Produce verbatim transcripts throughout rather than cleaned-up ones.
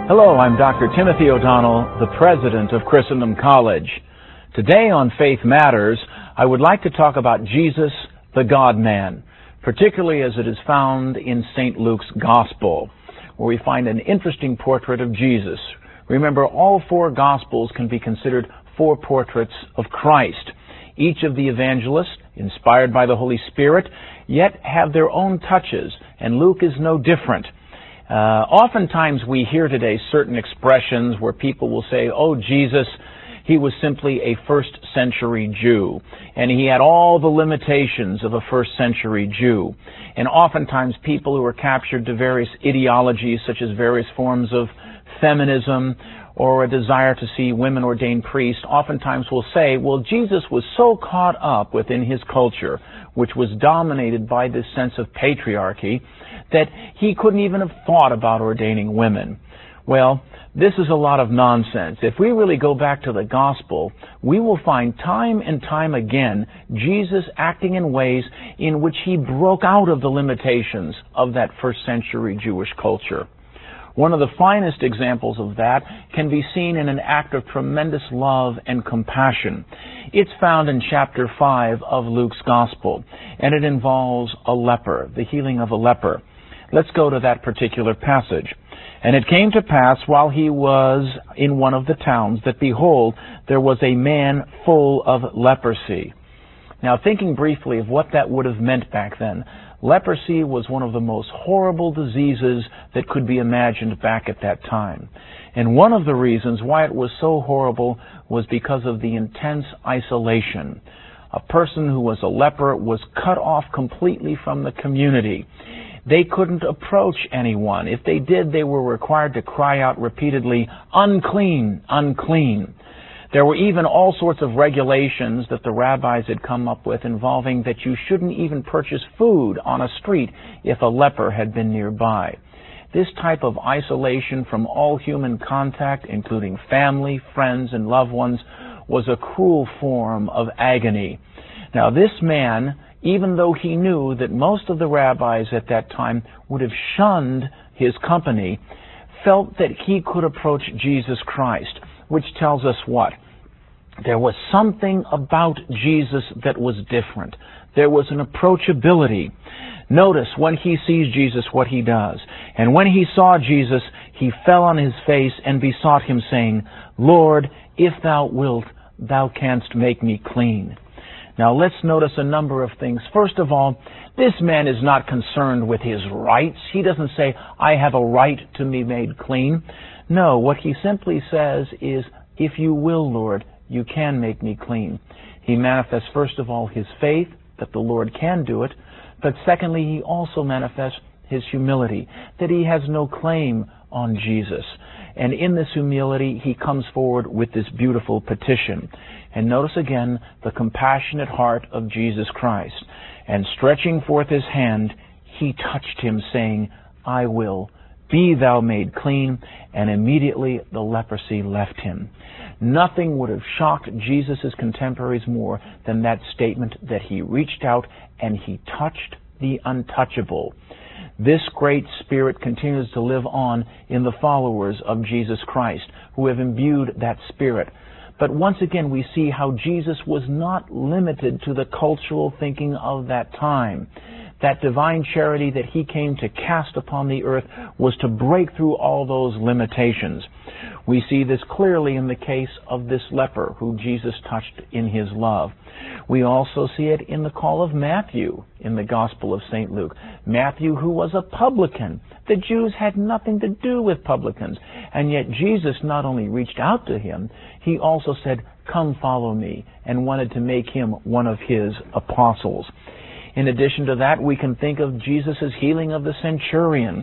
Hello, I'm Doctor Timothy O'Donnell, the president of Christendom College. Today on Faith Matters, I would like to talk about Jesus, the God-man, particularly as it is found in Saint Luke's Gospel, where we find an interesting portrait of Jesus. Remember, all four Gospels can be considered four portraits of Christ. Each of the evangelists, inspired by the Holy Spirit, yet have their own touches, and Luke is no different. Uh, oftentimes we hear today certain expressions where people will say, oh, Jesus, he was simply a first century Jew, and he had all the limitations of a first century Jew. And oftentimes people who are captured to various ideologies, such as various forms of feminism or a desire to see women ordained priests, oftentimes will say, well, Jesus was so caught up within his culture, which was dominated by this sense of patriarchy, that he couldn't even have thought about ordaining women. Well, this is a lot of nonsense. If we really go back to the gospel, we will find time and time again Jesus acting in ways in which he broke out of the limitations of that first century Jewish culture. One of the finest examples of that can be seen in an act of tremendous love and compassion. It's found in chapter five of Luke's Gospel, and it involves a leper, the healing of a leper. Let's go to that particular passage. And it came to pass, while he was in one of the towns, that behold, there was a man full of leprosy. Now, thinking briefly of what that would have meant back then, leprosy was one of the most horrible diseases that could be imagined back at that time. And one of the reasons why it was so horrible was because of the intense isolation. A person who was a leper was cut off completely from the community. They couldn't approach anyone. If they did, they were required to cry out repeatedly, unclean, unclean. There were even all sorts of regulations that the rabbis had come up with involving that you shouldn't even purchase food on a street if a leper had been nearby. This type of isolation from all human contact, including family, friends, and loved ones, was a cruel form of agony. Now, this man, even though he knew that most of the rabbis at that time would have shunned his company, felt that he could approach Jesus Christ, which tells us what? There was something about Jesus that was different. There was an approachability. Notice when he sees Jesus what he does. And when he saw Jesus, he fell on his face and besought him, saying, Lord, if thou wilt, thou canst make me clean. Now let's notice a number of things. First of all, this man is not concerned with his rights. He doesn't say, I have a right to be made clean. No, what he simply says is, if you will, Lord, you can make me clean. He manifests, first of all, his faith that the Lord can do it, but secondly, he also manifests his humility, that he has no claim on Jesus. And in this humility, he comes forward with this beautiful petition. And notice again the compassionate heart of Jesus Christ. And stretching forth his hand, he touched him, saying, I will, be thou made clean. And immediately the leprosy left him. Nothing would have shocked Jesus' contemporaries more than that statement that he reached out and he touched the untouchable. This great spirit continues to live on in the followers of Jesus Christ, who have imbued that spirit. But once again, we see how Jesus was not limited to the cultural thinking of that time. That divine charity that he came to cast upon the earth was to break through all those limitations. We see this clearly in the case of this leper who Jesus touched in his love. We also see it in the call of Matthew in the Gospel of Saint Luke. Matthew, who was a publican. The Jews had nothing to do with publicans. And yet Jesus not only reached out to him, he also said, come follow me, and wanted to make him one of his apostles. In addition to that, we can think of Jesus' healing of the centurion,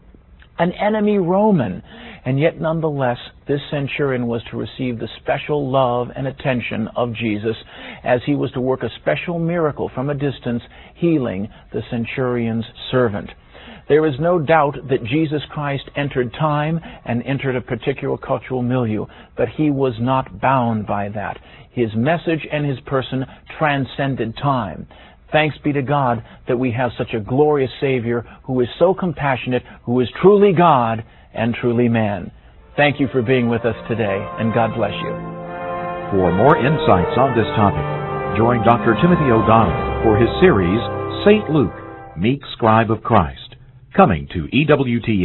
an enemy Roman. And yet, nonetheless, this centurion was to receive the special love and attention of Jesus as he was to work a special miracle from a distance, healing the centurion's servant. There is no doubt that Jesus Christ entered time and entered a particular cultural milieu, but he was not bound by that. His message and his person transcended time. Thanks be to God that we have such a glorious Savior who is so compassionate, who is truly God and truly man. Thank you for being with us today, and God bless you. For more insights on this topic, join Doctor Timothy O'Donnell for his series, Saint Luke, Meek Scribe of Christ, coming to E W T